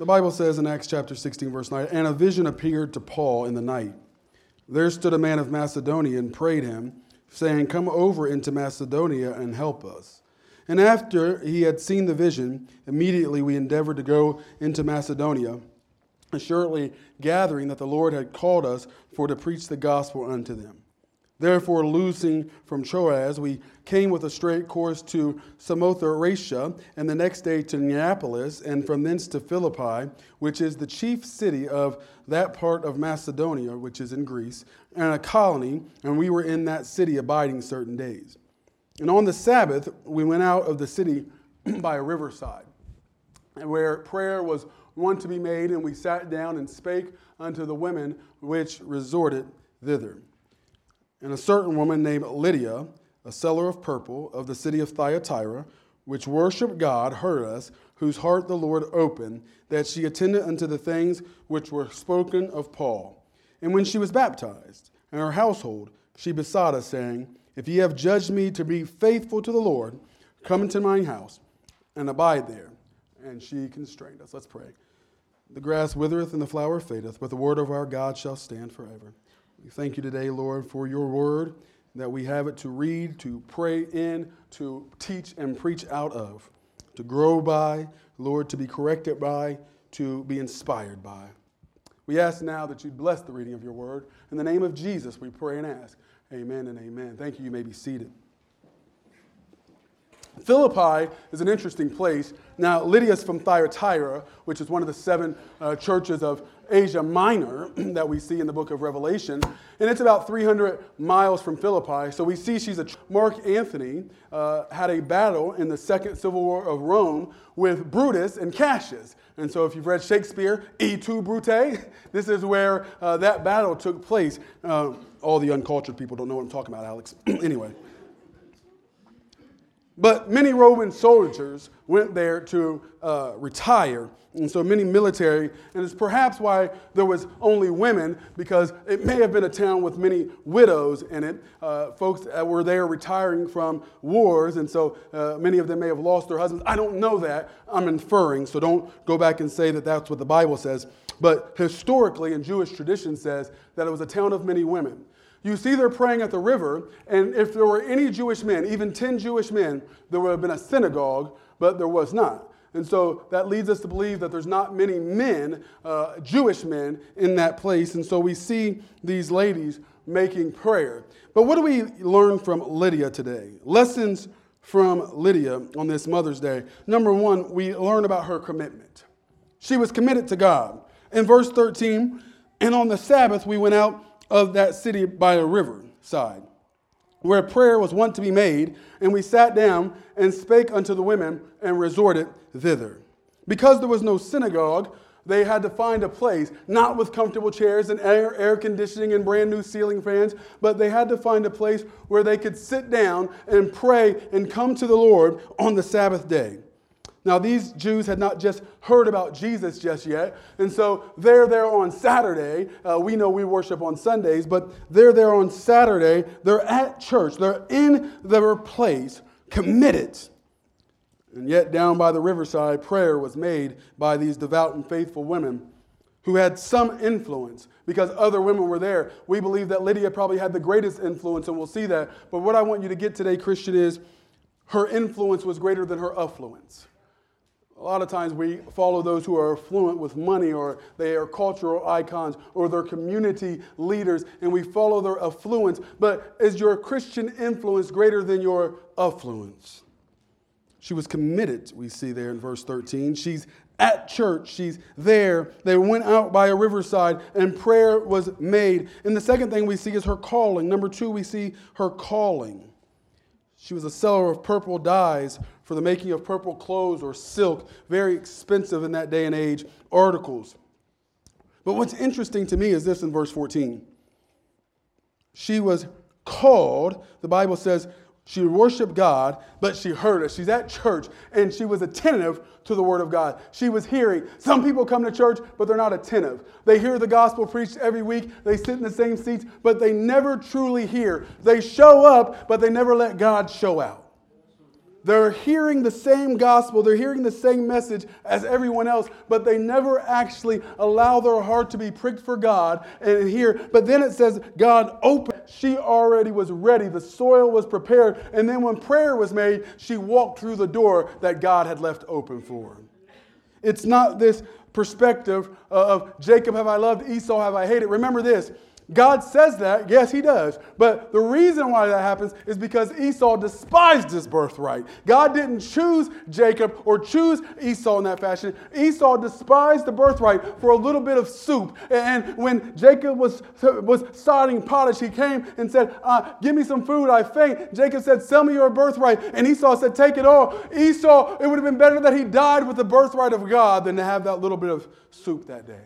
The Bible says in Acts chapter 16, verse 9, "And a vision appeared to Paul in the night. There stood a man of Macedonia and prayed him, saying, 'Come over into Macedonia and help us.' And after he had seen the vision, immediately we endeavored to go into Macedonia, assuredly gathering that the Lord had called us for to preach the gospel unto them. Therefore, loosing from Troas, we came with a straight course to Samothracia, and the next day to Neapolis, and from thence to Philippi, which is the chief city of that part of Macedonia, which is in Greece, and a colony, and we were in that city abiding certain days. And on the Sabbath, we went out of the city by a riverside, where prayer was wont to be made, and we sat down and spake unto the women which resorted thither. And a certain woman named Lydia, a seller of purple of the city of Thyatira, which worshiped God, heard us, whose heart the Lord opened, that she attended unto the things which were spoken of Paul. And when she was baptized, and her household, she besought us, saying, If ye have judged me to be faithful to the Lord, come into mine house, and abide there. And she constrained us." Let's pray. "The grass withereth and the flower fadeth, but the word of our God shall stand forever." We thank you today, Lord, for your word, that we have it to read, to pray in, to teach and preach out of, to grow by, Lord, to be corrected by, to be inspired by. We ask now that you bless the reading of your word. In the name of Jesus, we pray and ask. Amen and amen. Thank you. You may be seated. Philippi is an interesting place. Now, Lydia's from Thyatira, which is one of the 7 churches of Asia Minor that we see in the book of Revelation. And it's about 300 miles from Philippi. So we see Mark Antony had a battle in the Second Civil War of Rome with Brutus and Cassius. And so if you've read Shakespeare, E tu, Brute, this is where that battle took place. All the uncultured people don't know what I'm talking about, Alex. Anyway. But many Roman soldiers went there to retire, and so many military, and it's perhaps why there was only women, because it may have been a town with many widows in it, folks that were there retiring from wars, and so many of them may have lost their husbands. I don't know that. I'm inferring, so don't go back and say that that's what the Bible says. But historically, and Jewish tradition says that it was a town of many women. You see they're praying at the river, and if there were any Jewish men, even 10 Jewish men, there would have been a synagogue, but there was not. And so that leads us to believe that there's not many men, Jewish men, in that place. And so we see these ladies making prayer. But what do we learn from Lydia today? Lessons from Lydia on this Mother's Day. Number 1, we learn about her commitment. She was committed to God. In verse 13, "And on the Sabbath we went out of that city by a river side, where prayer was wont to be made, and we sat down and spake unto the women and resorted thither." Because there was no synagogue, they had to find a place, not with comfortable chairs and air conditioning and brand new ceiling fans, but they had to find a place where they could sit down and pray and come to the Lord on the Sabbath day. Now, these Jews had not just heard about Jesus just yet, and so they're there on Saturday. We know we worship on Sundays, but they're there on Saturday. They're at church. They're in their place, committed. And yet, down by the riverside, prayer was made by these devout and faithful women who had some influence because other women were there. We believe that Lydia probably had the greatest influence, and we'll see that. But what I want you to get today, Christian, is her influence was greater than her affluence. A lot of times we follow those who are affluent with money, or they are cultural icons, or they're community leaders, and we follow their affluence. But is your Christian influence greater than your affluence? She was committed, we see there in verse 13. She's at church. She's there. They went out by a riverside, and prayer was made. And the second thing we see is her calling. Number 2, we see her calling. She was a seller of purple dyes for the making of purple clothes or silk, very expensive in that day and age, articles. But what's interesting to me is this in verse 14. She was called, the Bible says, she worshiped God, but she heard us. She's at church, and she was attentive to the word of God. She was hearing. Some people come to church, but they're not attentive. They hear the gospel preached every week. They sit in the same seats, but they never truly hear. They show up, but they never let God show out. They're hearing the same gospel, they're hearing the same message as everyone else, but they never actually allow their heart to be pricked for God and hear. But then it says God opened. She already was ready. The soil was prepared. And then when prayer was made, she walked through the door that God had left open for her. It's not this perspective of Jacob have I loved, Esau have I hated. Remember this. God says that, yes, he does. But the reason why that happens is because Esau despised his birthright. God didn't choose Jacob or choose Esau in that fashion. Esau despised the birthright for a little bit of soup. And when Jacob was starting pottage, he came and said, give me some food, I faint. Jacob said, sell me your birthright. And Esau said, take it all. Esau, it would have been better that he died with the birthright of God than to have that little bit of soup that day.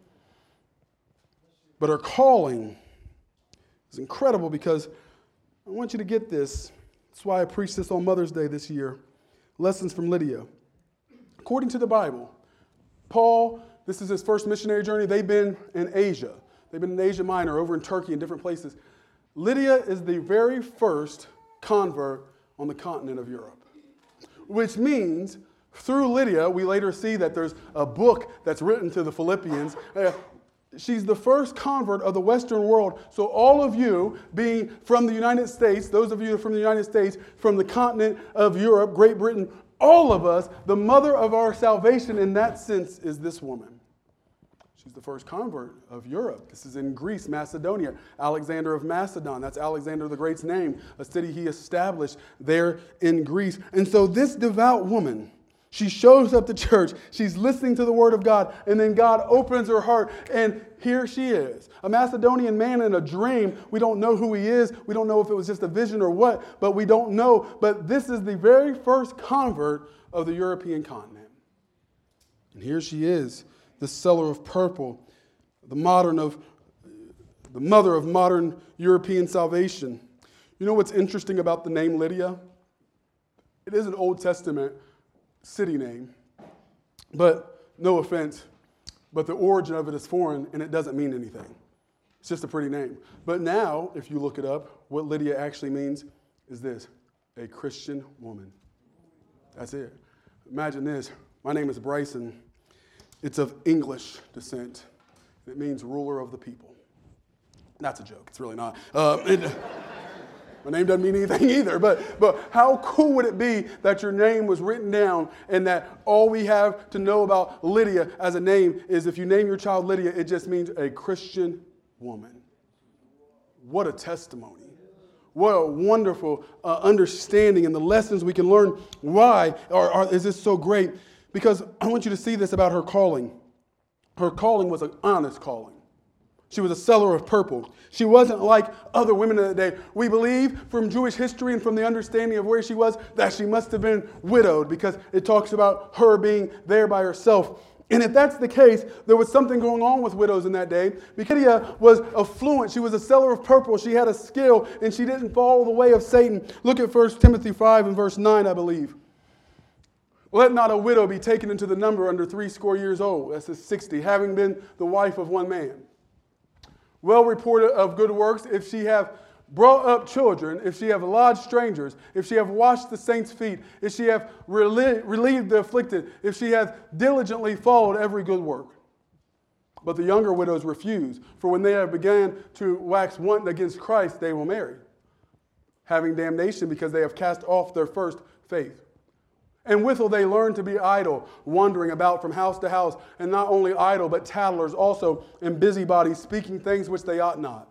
But her calling is incredible because I want you to get this. That's why I preached this on Mother's Day this year. Lessons from Lydia. According to the Bible, Paul, this is his first missionary journey. They've been in Asia. They've been in Asia Minor, over in Turkey and different places. Lydia is the very first convert on the continent of Europe, which means through Lydia, we later see that there's a book that's written to the Philippians. She's the first convert of the Western world. So all of you being from the United States, those of you from the United States, from the continent of Europe, Great Britain, all of us, the mother of our salvation in that sense is this woman. She's the first convert of Europe. This is in Greece, Macedonia. Alexander of Macedon, that's Alexander the Great's name, a city he established there in Greece. And so this devout woman, she shows up to church, she's listening to the word of God, and then God opens her heart, and here she is. A Macedonian man in a dream. We don't know who he is. We don't know if it was just a vision or what, but we don't know. But this is the very first convert of the European continent. And here she is, the seller of purple, the mother of modern European salvation. You know what's interesting about the name Lydia? It is an Old Testament city name, but no offense, but the origin of it is foreign and it doesn't mean anything. It's just a pretty name. But now, if you look it up, what Lydia actually means is this: a Christian woman. That's it. Imagine this. My name is Bryson. It's of English descent. It means ruler of the people. That's a joke. It's really not. My name doesn't mean anything either, but how cool would it be that your name was written down and that all we have to know about Lydia as a name is if you name your child Lydia, it just means a Christian woman. What a testimony. What a wonderful understanding and the lessons we can learn. Why is this so great? Because I want you to see this about her calling. Her calling was an honest calling. She was a seller of purple. She wasn't like other women of the day. We believe from Jewish history and from the understanding of where she was that she must have been widowed because it talks about her being there by herself. And if that's the case, there was something going on with widows in that day. Because Lydia was affluent. She was a seller of purple. She had a skill and she didn't follow the way of Satan. Look at 1 Timothy 5 and verse 9, I believe. Let not a widow be taken into the number under 60 years old. That's 60, having been the wife of one man. Well reported of good works, if she have brought up children, if she have lodged strangers, if she have washed the saints' feet, if she have relieved the afflicted, if she hath diligently followed every good work. But the younger widows refuse, for when they have begun to wax wanton against Christ, they will marry, having damnation because they have cast off their first faith. And withal they learn to be idle, wandering about from house to house, and not only idle, but tattlers also, and busybodies, speaking things which they ought not.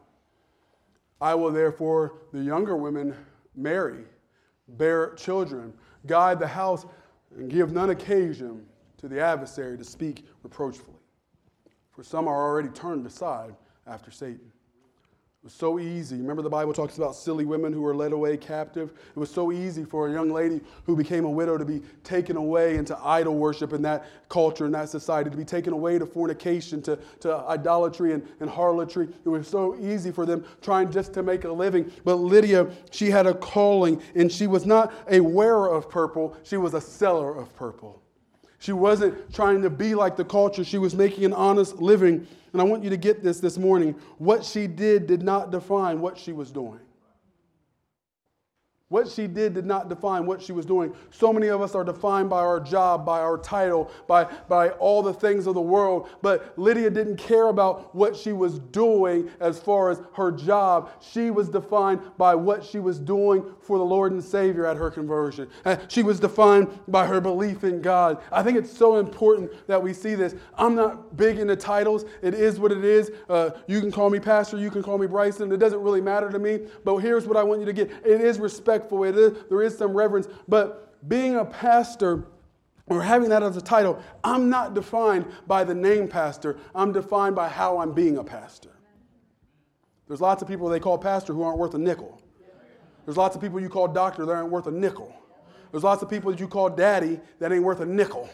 I will therefore the younger women marry, bear children, guide the house, and give none occasion to the adversary to speak reproachfully. For some are already turned aside after Satan. It was so easy. Remember the Bible talks about silly women who were led away captive? It was so easy for a young lady who became a widow to be taken away into idol worship in that culture, in that society, to be taken away to fornication, to idolatry and harlotry. It was so easy for them trying just to make a living. But Lydia, she had a calling, and she was not a wearer of purple. She was a seller of purple. She wasn't trying to be like the culture. She was making an honest living. And I want you to get this morning. What she did not define what she was doing. What she did not define what she was doing. So many of us are defined by our job, by our title, by all the things of the world. But Lydia didn't care about what she was doing as far as her job. She was defined by what she was doing for the Lord and Savior at her conversion. She was defined by her belief in God. I think it's so important that we see this. I'm not big into titles. It is what it is. You can call me pastor. You can call me Bryson. It doesn't really matter to me. But here's what I want you to get. It is respectful. There is some reverence, but being a pastor or having that as a title, I'm not defined by the name pastor. I'm defined by how I'm being a pastor. There's lots of people they call pastor who aren't worth a nickel. There's lots of people you call doctor that aren't worth a nickel. There's lots of people that you call daddy that ain't worth a nickel.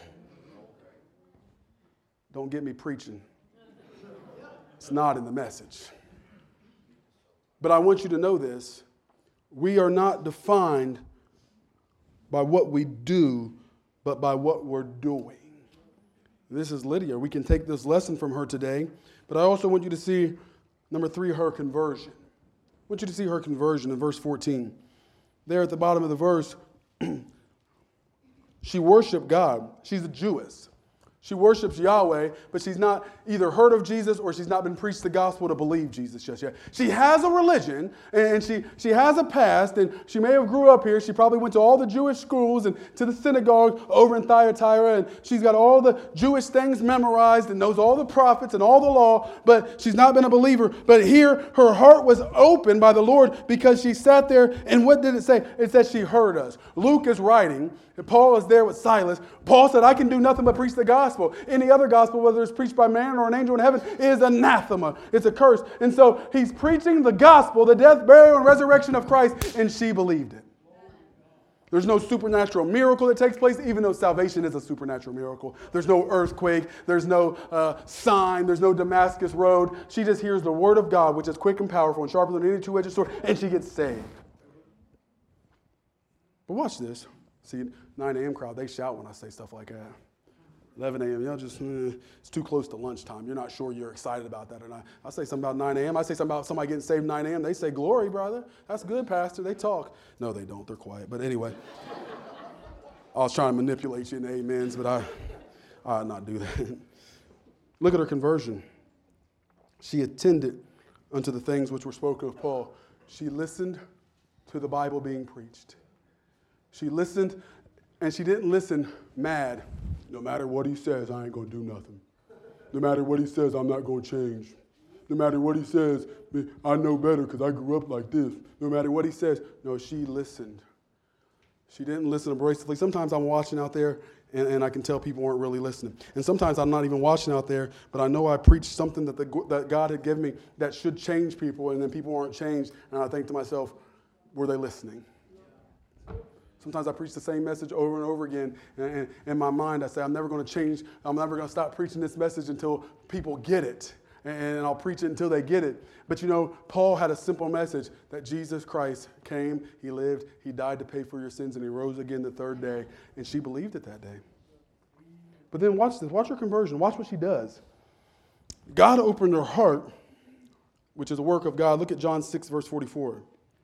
Don't get me preaching. It's not in the message. But I want you to know this. We are not defined by what we do, but by what we're doing. This is Lydia. We can take this lesson from her today, but I also want you to see, number 3, her conversion. I want you to see her conversion in verse 14. There at the bottom of the verse, she worshiped God. She's a Jewess. She worships Yahweh, but she's not either heard of Jesus or she's not been preached the gospel to believe Jesus just yet. She has a religion, and she has a past, and she may have grew up here. She probably went to all the Jewish schools and to the synagogue over in Thyatira, and she's got all the Jewish things memorized and knows all the prophets and all the law, but she's not been a believer. But here, her heart was opened by the Lord because she sat there, and what did it say? It said she heard us. Luke is writing, and Paul is there with Silas. Paul said, I can do nothing but preach the gospel. Any other gospel, whether it's preached by man or an angel in heaven, is anathema. It's a curse. And so he's preaching the gospel, the death, burial, and resurrection of Christ, and she believed it. There's no supernatural miracle that takes place, even though salvation is a supernatural miracle. There's no earthquake. There's no sign. There's no Damascus road. She just hears the word of God, which is quick and powerful and sharper than any two-edged sword, and she gets saved. But watch this. See, 9 a.m. crowd, they shout when I say stuff like that. 11 a.m., y'all just, it's too close to lunchtime. You're not sure you're excited about that or not. I say something about 9 a.m. I say something about somebody getting saved 9 a.m. They say, glory, brother. That's good, pastor. They talk. No, they don't. They're quiet. But anyway, I was trying to manipulate you in amens, but I'll not do that. Look at her conversion. She attended unto the things which were spoken of Paul. She listened to the Bible being preached. She listened, and she didn't listen mad. No matter what he says, I ain't going to do nothing. No matter what he says, I'm not going to change. No matter what he says, I know better because I grew up like this. No matter what he says. No, she listened. She didn't listen abrasively. Sometimes I'm watching out there, and I can tell people weren't really listening. And sometimes I'm not even watching out there, but I know I preached something that God had given me that should change people, and then people aren't changed. And I think to myself, were they listening? Sometimes I preach the same message over and over again. And in my mind, I say, I'm never going to change. I'm never going to stop preaching this message until people get it. And I'll preach it until they get it. But you know, Paul had a simple message that Jesus Christ came, he lived, he died to pay for your sins, and he rose again the third day. And she believed it that day. But then watch this. Watch her conversion. Watch what she does. God opened her heart, which is a work of God. Look at John 6, verse 44.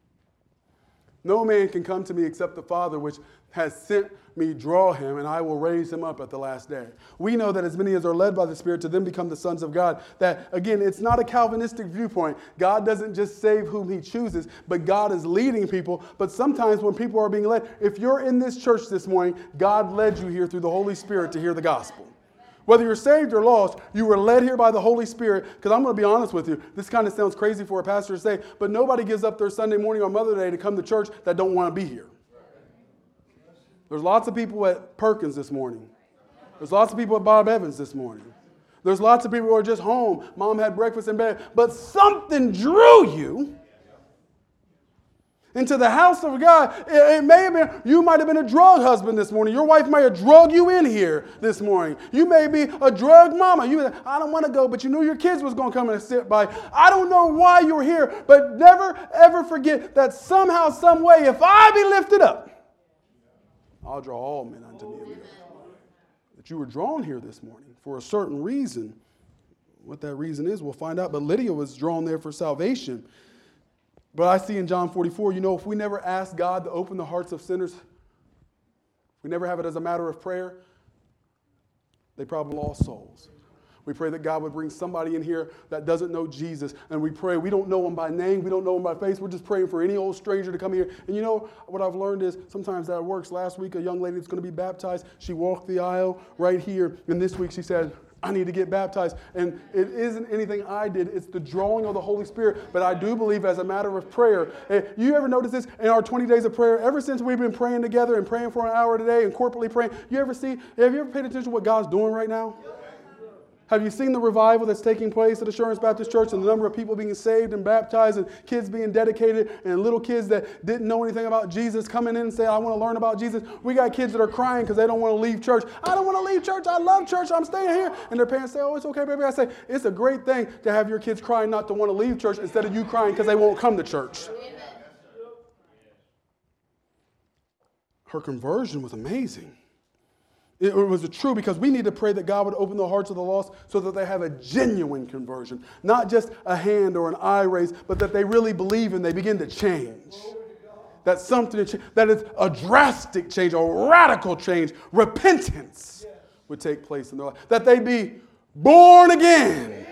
No man can come to me except the Father which has sent me draw him, and I will raise him up at the last day. We know that as many as are led by the Spirit to them become the sons of God. That, again, it's not a Calvinistic viewpoint. God doesn't just save whom he chooses, but God is leading people. But sometimes when people are being led, if you're in this church this morning, God led you here through the Holy Spirit to hear the gospel. Whether you're saved or lost, you were led here by the Holy Spirit. Because I'm going to be honest with you, this kind of sounds crazy for a pastor to say, but nobody gives up their Sunday morning on Mother's Day to come to church that don't want to be here. There's lots of people at Perkins this morning. There's lots of people at Bob Evans this morning. There's lots of people who are just home. Mom had breakfast in bed. But something drew you into the house of God. It may have been, you might have been a drug husband this morning. Your wife might have drugged you in here this morning. You may be a drug mama. I don't want to go, but you knew your kids was going to come and sit by. I don't know why you were here, but never, ever forget that somehow, some way, if I be lifted up, I'll draw all men unto me. That you were drawn here this morning for a certain reason. What that reason is, we'll find out. But Lydia was drawn there for salvation. But I see in John 44, if we never ask God to open the hearts of sinners, we never have it as a matter of prayer, they probably lost souls. We pray that God would bring somebody in here that doesn't know Jesus. And we pray, we don't know him by name, we don't know him by face. We're just praying for any old stranger to come here. And what I've learned is sometimes that works. Last week, a young lady that's going to be baptized, she walked the aisle right here. And this week she said, I need to get baptized. And it isn't anything I did. It's the drawing of the Holy Spirit. But I do believe as a matter of prayer. You ever notice this in our 20 days of prayer? Ever since we've been praying together and praying for an hour today and corporately praying, have you ever paid attention to what God's doing right now? Have you seen the revival that's taking place at Assurance Baptist Church and the number of people being saved and baptized and kids being dedicated and little kids that didn't know anything about Jesus coming in and saying, I want to learn about Jesus? We got kids that are crying because they don't want to leave church. I don't want to leave church. I love church. I'm staying here. And their parents say, oh, it's okay, baby. I say, it's a great thing to have your kids crying not to want to leave church instead of you crying because they won't come to church. Amen. Her conversion was amazing. It was true because we need to pray that God would open the hearts of the lost so that they have a genuine conversion. Not just a hand or an eye raise, but that they really believe and they begin to change. That is a drastic change, a radical change, repentance would take place in their life. That they be born again.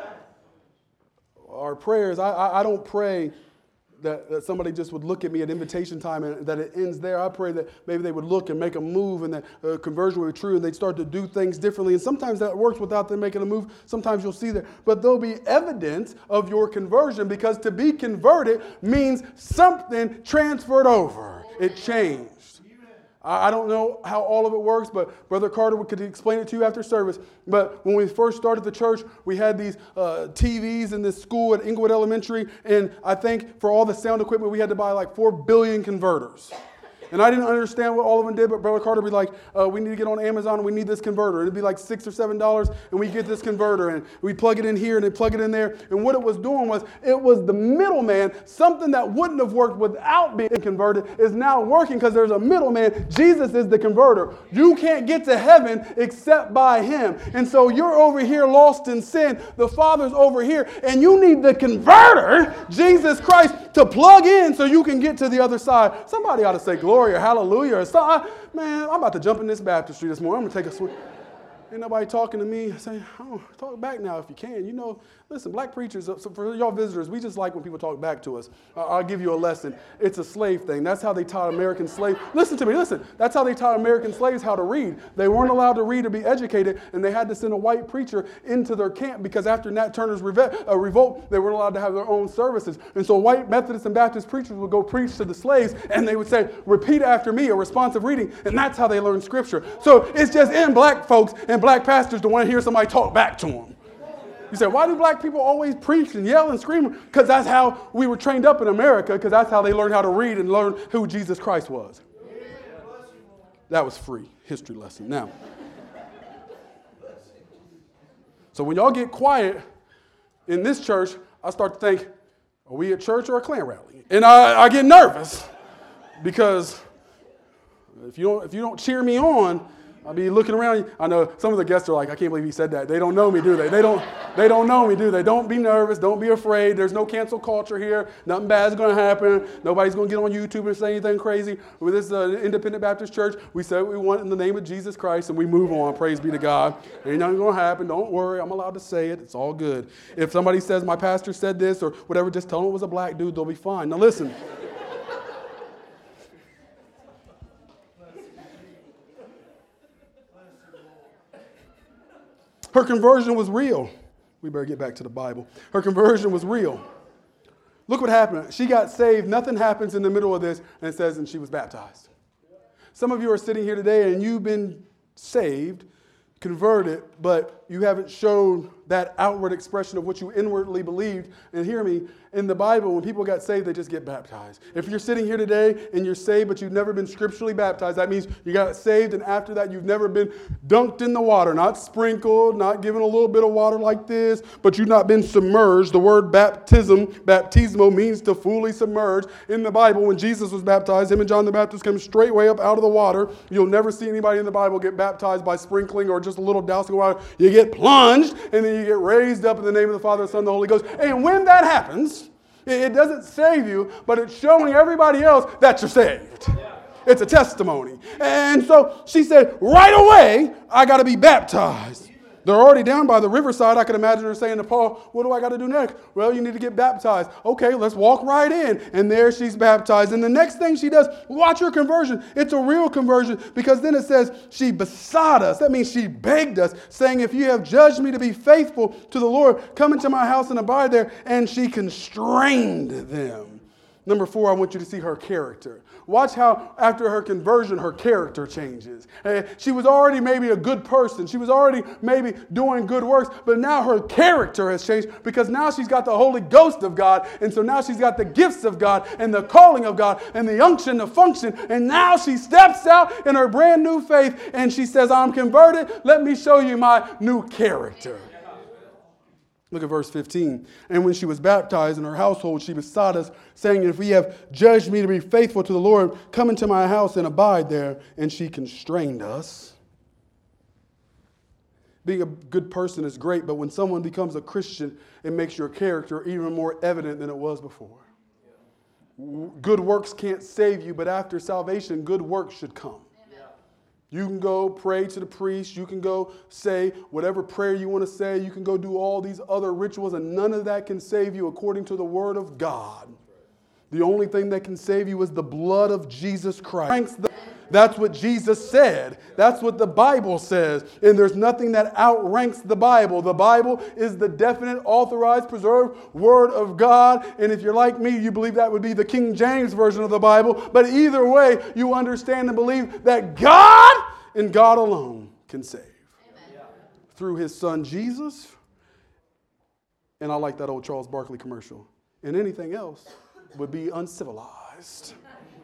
Our prayers, I don't pray that somebody just would look at me at invitation time and that it ends there. I pray that maybe they would look and make a move and that conversion would be true and they'd start to do things differently. And sometimes that works without them making a move. Sometimes you'll see that. But there'll be evidence of your conversion because to be converted means something transferred over. It changed. I don't know how all of it works, but Brother Carter could explain it to you after service. But when we first started the church, we had these TVs in this school at Inglewood Elementary, and I think for all the sound equipment, we had to buy like 4 billion converters. And I didn't understand what all of them did, but Brother Carter would be like, we need to get on Amazon and we need this converter. It'd be like $6 or $7 and we get this converter and we plug it in here and they plug it in there. And what it was doing was, it was the middleman, something that wouldn't have worked without being converted is now working because there's a middleman. Jesus is the converter. You can't get to heaven except by him. And so you're over here lost in sin. The Father's over here and you need the converter, Jesus Christ, to plug in so you can get to the other side. Somebody ought to say glory or hallelujah or something. Man, I'm about to jump in this baptistry this morning. I'm going to take a swing. Ain't nobody talking to me. I say, oh, talk back now if you can. Listen, black preachers, so for y'all visitors, we just like when people talk back to us. I'll give you a lesson. It's a slave thing. That's how they taught American slaves. Listen to me, listen. That's how they taught American slaves how to read. They weren't allowed to read or be educated, and they had to send a white preacher into their camp because after Nat Turner's revolt, they weren't allowed to have their own services. And so white Methodist and Baptist preachers would go preach to the slaves, and they would say, repeat after me, a responsive reading, and that's how they learned Scripture. So it's just in black folks and black pastors to want to hear somebody talk back to them. You say, why do black people always preach and yell and scream? Because that's how we were trained up in America, because that's how they learned how to read and learn who Jesus Christ was. That was free history lesson. Now, so when y'all get quiet in this church, I start to think, are we at church or a Klan rally? And I get nervous because if you don't cheer me on, I'll be looking around. I know some of the guests are like, I can't believe he said that. They don't know me, do they? They don't know me, do they? Don't be nervous. Don't be afraid. There's no cancel culture here. Nothing bad's going to happen. Nobody's going to get on YouTube and say anything crazy. With this independent Baptist church, we say what we want in the name of Jesus Christ, and we move on. Praise be to God. Ain't nothing going to happen. Don't worry. I'm allowed to say it. It's all good. If somebody says my pastor said this or whatever, just tell them it was a black dude. They'll be fine. Now listen. Her conversion was real. We better get back to the Bible. Her conversion was real. Look what happened. She got saved. Nothing happens in the middle of this. And it says, and she was baptized. Some of you are sitting here today and you've been saved, converted, but you haven't shown that outward expression of what you inwardly believed. And hear me, in the Bible, when people got saved, they just get baptized. If you're sitting here today and you're saved, but you've never been scripturally baptized, that means you got saved, and after that, you've never been dunked in the water, not sprinkled, not given a little bit of water like this, but you've not been submerged. The word baptismo, means to fully submerge. In the Bible, when Jesus was baptized, him and John the Baptist came straightway up out of the water. You'll never see anybody in the Bible get baptized by sprinkling or just a little dousing of water. You get plunged, and then you get raised up in the name of the Father, the Son, and the Holy Ghost. And when that happens, It doesn't save you, but it's showing everybody else that you're saved. It's a testimony. And so she said, right away, I got to be baptized. They're already down by the riverside. I can imagine her saying to Paul, what do I got to do next? Well, you need to get baptized. Okay, let's walk right in. And there she's baptized. And the next thing she does, watch her conversion. It's a real conversion because then it says she besought us. That means she begged us, saying, if you have judged me to be faithful to the Lord, come into my house and abide there. And she constrained them. Number 4, I want you to see her character. Watch how after her conversion, her character changes. She was already maybe a good person. She was already maybe doing good works, but now her character has changed because now she's got the Holy Ghost of God. And so now she's got the gifts of God and the calling of God and the unction to function. And now she steps out in her brand new faith and she says, I'm converted. Let me show you my new character. Look at verse 15. And when she was baptized in her household, she besought us, saying, if we have judged me to be faithful to the Lord, come into my house and abide there. And she constrained us. Being a good person is great, but when someone becomes a Christian, it makes your character even more evident than it was before. Good works can't save you, but after salvation, good works should come. You can go pray to the priest. You can go say whatever prayer you want to say. You can go do all these other rituals, and none of that can save you according to the word of God. The only thing that can save you is the blood of Jesus Christ. That's what Jesus said. That's what the Bible says. And there's nothing that outranks the Bible. The Bible is the definite, authorized, preserved Word of God. And if you're like me, you believe that would be the King James Version of the Bible. But either way, you understand and believe that God and God alone can save. Amen. Through His Son Jesus. And I like that old Charles Barkley commercial. And anything else would be uncivilized.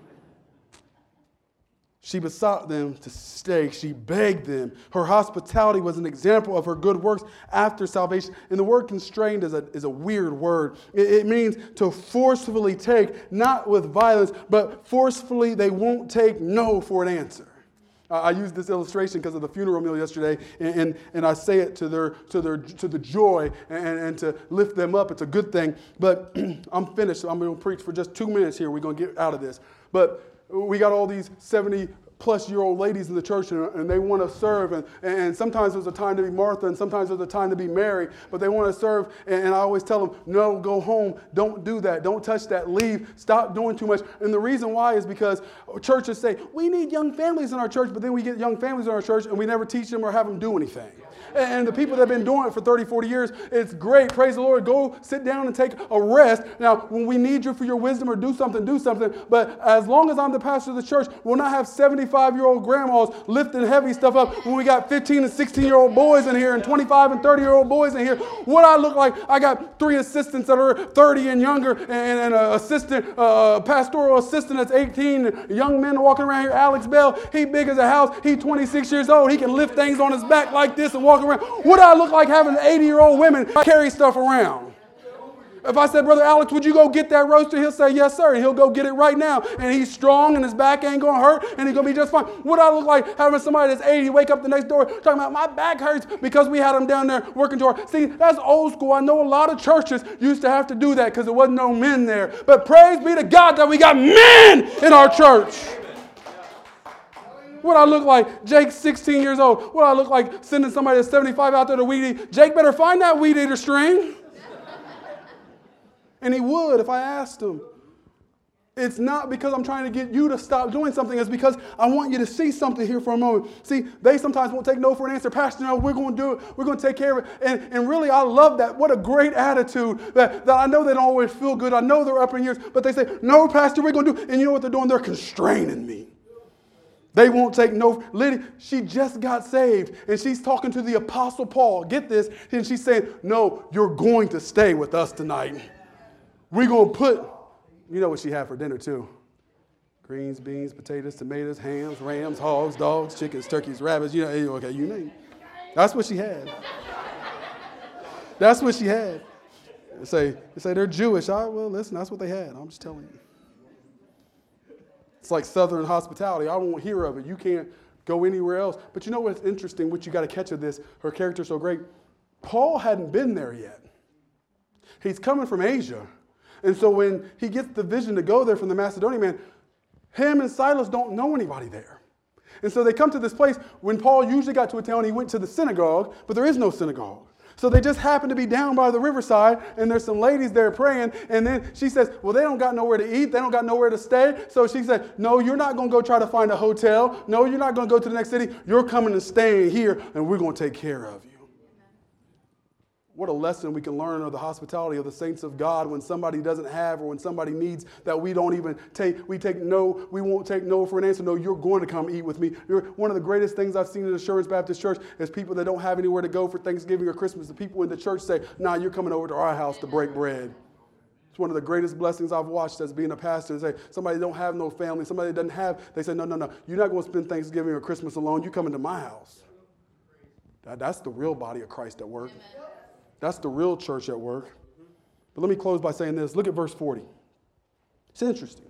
She besought them to stay. She begged them. Her hospitality was an example of her good works after salvation. And the word constrained is a weird word. It means to forcefully take, not with violence, but forcefully they won't take no for an answer. I used this illustration because of the funeral meal yesterday, and I say it to the joy and to lift them up. It's a good thing. But I'm finished. So I'm going to preach for just 2 minutes here. We're going to get out of this. But we got all these 70-plus-year-old ladies in the church, and they want to serve. And sometimes there's a time to be Martha, and sometimes there's a time to be Mary. But they want to serve, and I always tell them, no, go home. Don't do that. Don't touch that. Leave. Stop doing too much. And the reason why is because churches say, we need young families in our church, but then we get young families in our church, and we never teach them or have them do anything. And the people that have been doing it for 30, 40 years, it's great. Praise the Lord. Go sit down and take a rest. Now, when we need you for your wisdom or do something, do something. But as long as I'm the pastor of the church, we'll not have 75-year-old grandmas lifting heavy stuff up when we got 15 and 16-year-old boys in here and 25 and 30-year-old boys in here. What I look like, I got 3 assistants that are 30 and younger and an assistant, pastoral assistant that's 18. Young men walking around here. Alex Bell, he big as a house. He 26 years old. He can lift things on his back like this and walk around. What do I look like having 80-year-old women carry stuff around? If I said, Brother Alex, would you go get that roaster? He'll say, yes, sir. And he'll go get it right now. And he's strong and his back ain't going to hurt and he's going to be just fine. What do I look like having somebody that's 80 wake up the next door talking about my back hurts because we had him down there working to our... See, that's old school. I know a lot of churches used to have to do that because there wasn't no men there. But praise be to God that we got men in our church. What I look like? Jake's 16 years old. What I look like sending somebody that's 75 out there to weed eat? Jake better find that weed eater string. And he would if I asked him. It's not because I'm trying to get you to stop doing something. It's because I want you to see something here for a moment. See, they sometimes won't take no for an answer. Pastor, no, we're going to do it. We're going to take care of it. And really, I love that. What a great attitude that I know they don't always feel good. I know they're up in years. But they say, no, Pastor, we're going to do it. And you know what they're doing? They're constraining me. They won't take no. Lydia, she just got saved, and she's talking to the Apostle Paul. Get this, and she's saying, no, you're going to stay with us tonight. We're going to put, you know what she had for dinner too. Greens, beans, potatoes, tomatoes, hams, rams, hogs, dogs, chickens, turkeys, rabbits, you know, okay, you name it. That's what she had. That's what she had. They say they're Jewish. Well, listen, that's what they had. I'm just telling you. It's like Southern hospitality. I won't hear of it. You can't go anywhere else. But you know what's interesting, what you got to catch of this, her character's so great. Paul hadn't been there yet. He's coming from Asia. And so when he gets the vision to go there from the Macedonian man, him and Silas don't know anybody there. And so they come to this place. When Paul usually got to a town, he went to the synagogue, but there is no synagogue. So they just happen to be down by the riverside, and there's some ladies there praying. And then she says, well, they don't got nowhere to eat. They don't got nowhere to stay. So she said, no, you're not going to go try to find a hotel. No, you're not going to go to the next city. You're coming and staying here, and we're going to take care of you. What a lesson we can learn of the hospitality of the saints of God when somebody doesn't have or when somebody needs that we don't even take. We won't take no for an answer. No, you're going to come eat with me. One of the greatest things I've seen in Assurance Baptist Church is people that don't have anywhere to go for Thanksgiving or Christmas. The people in the church say, nah, you're coming over to our house to break bread. It's one of the greatest blessings I've watched as being a pastor. Say, somebody don't have no family, somebody doesn't have, they say, no, you're not going to spend Thanksgiving or Christmas alone. You're coming to my house. That's the real body of Christ at work. Amen. That's the real church at work. But let me close by saying this. Look at verse 40. It's interesting.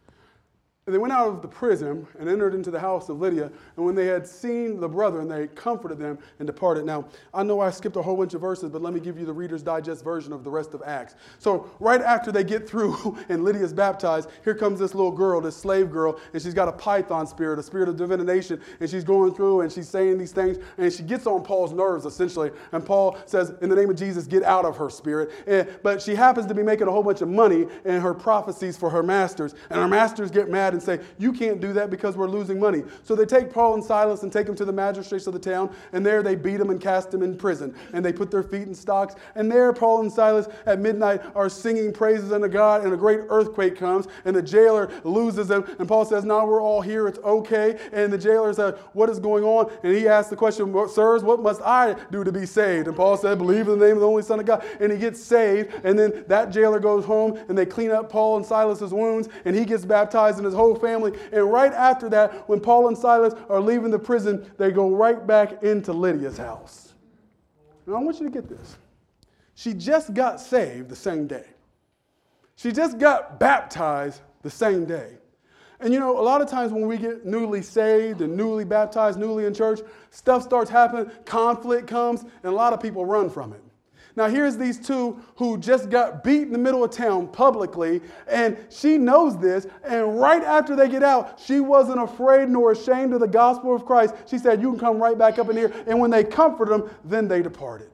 And they went out of the prison and entered into the house of Lydia. And when they had seen the brethren, they comforted them and departed. Now, I know I skipped a whole bunch of verses, but let me give you the Reader's Digest version of the rest of Acts. So right after they get through and Lydia's baptized, here comes this little girl, this slave girl, and she's got a python spirit, a spirit of divination, and she's going through and she's saying these things, and she gets on Paul's nerves, essentially. And Paul says, in the name of Jesus, get out of her spirit. But she happens to be making a whole bunch of money in her prophecies for her masters, and her masters get mad and say, you can't do that because we're losing money. So they take Paul and Silas and take them to the magistrates of the town, and there they beat them and cast them in prison. And they put their feet in stocks, and there Paul and Silas at midnight are singing praises unto God, and a great earthquake comes, and the jailer loses them. And Paul says, now we're all here, it's okay. And the jailer says, what is going on? And he asks the question, sirs, what must I do to be saved? And Paul said, believe in the name of the only Son of God. And he gets saved, and then that jailer goes home, and they clean up Paul and Silas's wounds, and he gets baptized, and his whole family. And right after that, when Paul and Silas are leaving the prison, they go right back into Lydia's house. Now, I want you to get this. She just got saved the same day. She just got baptized the same day. And you know, a lot of times when we get newly saved and newly baptized, newly in church, stuff starts happening, conflict comes, and a lot of people run from it. Now, here's these two who just got beat in the middle of town publicly, and she knows this, and right after they get out, she wasn't afraid nor ashamed of the gospel of Christ. She said, you can come right back up in here, and when they comforted them, then they departed.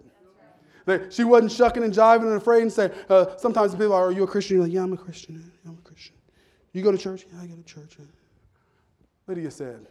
She wasn't shucking and jiving and afraid and saying, sometimes people are you a Christian? You're like, yeah, I'm a Christian. I'm a Christian. You go to church? Yeah, I go to church. Lydia said,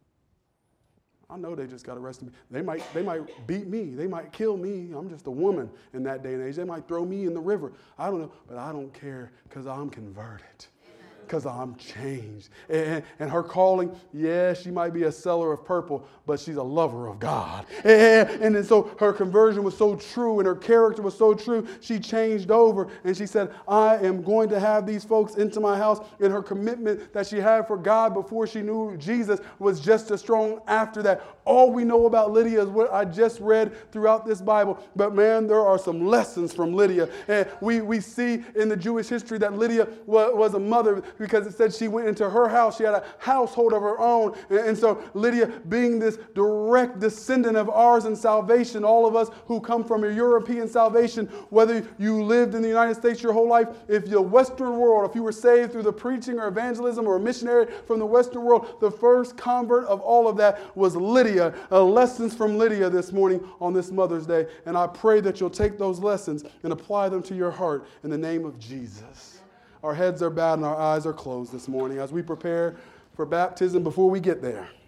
I know they just got arrested. They might beat me. They might kill me. I'm just a woman in that day and age. They might throw me in the river. I don't know, but I don't care because I'm converted. Because I'm changed. And her calling, yeah, she might be a seller of purple, but she's a lover of God. And so her conversion was so true and her character was so true, she changed over and she said, I am going to have these folks into my house. And her commitment that she had for God before she knew Jesus was just as strong after that. All we know about Lydia is what I just read throughout this Bible. But man, there are some lessons from Lydia. And we see in the Jewish history that Lydia was a mother, because it said she went into her house. She had a household of her own. And so Lydia, being this direct descendant of ours in salvation, all of us who come from a European salvation, whether you lived in the United States your whole life, if the Western world, if you were saved through the preaching or evangelism or a missionary from the Western world, the first convert of all of that was Lydia. Lessons from Lydia this morning on this Mother's Day. And I pray that you'll take those lessons and apply them to your heart in the name of Jesus. Our heads are bowed and our eyes are closed this morning as we prepare for baptism before we get there.